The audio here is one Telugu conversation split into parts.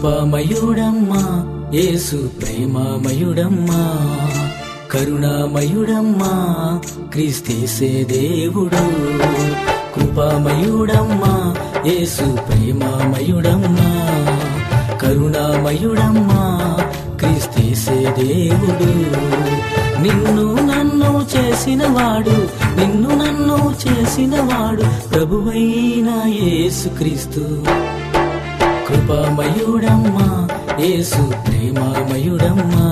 కృపామయుడమ్మా యేసు ప్రేమామయుడమ్మా కరుణామయుడమ్మా క్రీస్తేసే దేవుడు. కృపామయుడమ్మా యేసు ప్రేమామయుడమ్మా కరుణామయుడమ్మా క్రీస్తేసే దేవుడు. నిన్ను నన్ను చేసినవాడు ప్రభువైన యేసుక్రీస్తు. కృపామయుడమ్మా యేసు ప్రేమామయుడమ్మా.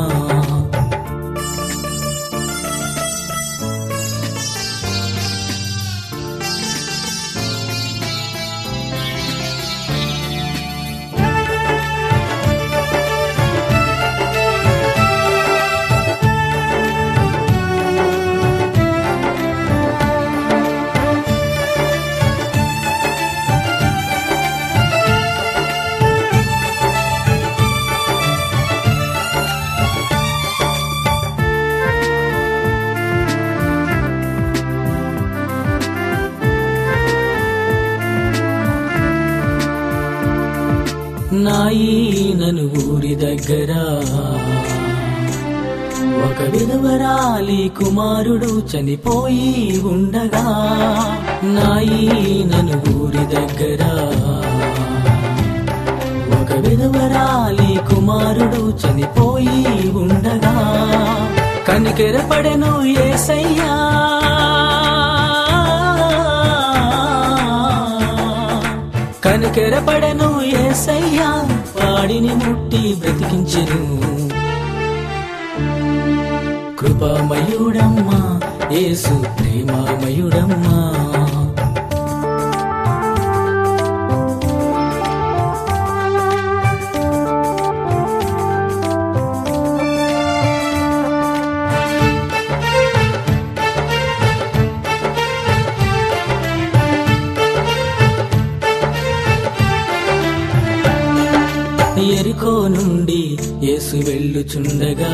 నాయీనను ఊరి దగ్గర ఒక విధవరాలి కుమారుడు చనిపోయి ఉండగా, నాయీనను ఊరి దగ్గర ఒక విధవరాలి కుమారుడు చనిపోయి ఉండగా, కనికెరపడెను యేసయ్యా కనికెరపడెను యేసయ్యా వాడిని ముట్టి బ్రతికించెను. కృపామయుడమ్మా యేసు ప్రేమామయుడమ్మా. యెరికో నుండి యేసు వెళ్ళుచుండగా,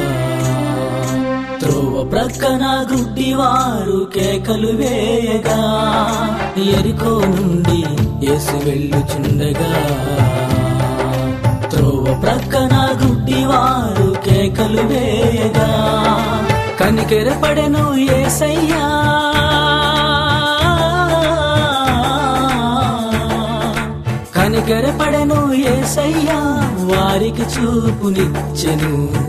త్రోవ ప్రక్కన గుడ్డివారు కేకలు వేయగా, యెరికో నుండి యేసు వెళ్ళుచుండగా, త్రోవ ప్రక్కన గుడ్డివారు కేకలు వేయగా, కనికెరపడెను యేసయ్యా కనికెరపడెను యేసయ్యా వారికి చూపునిచ్చెను.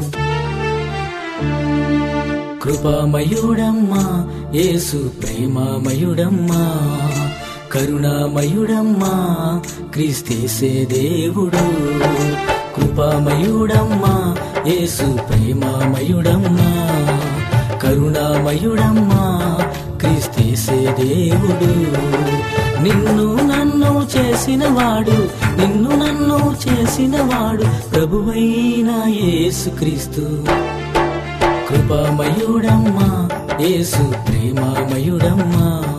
కృపామయుడమ్మా యేసు ప్రేమామయుడమ్మా కరుణామయుడమ్మా క్రీస్తేసే దేవుడు. కృపామయుడమ్మా యేసు ప్రేమామయుడమ్మా కరుణామయుడమ్మా క్రీస్తేసే దేవుడు. నిన్ను నన్ను చేసినవాడు ప్రభువైన యేసుక్రీస్తు. కృపామయుడమ్మా యేసు ప్రేమామయుడమ్మా.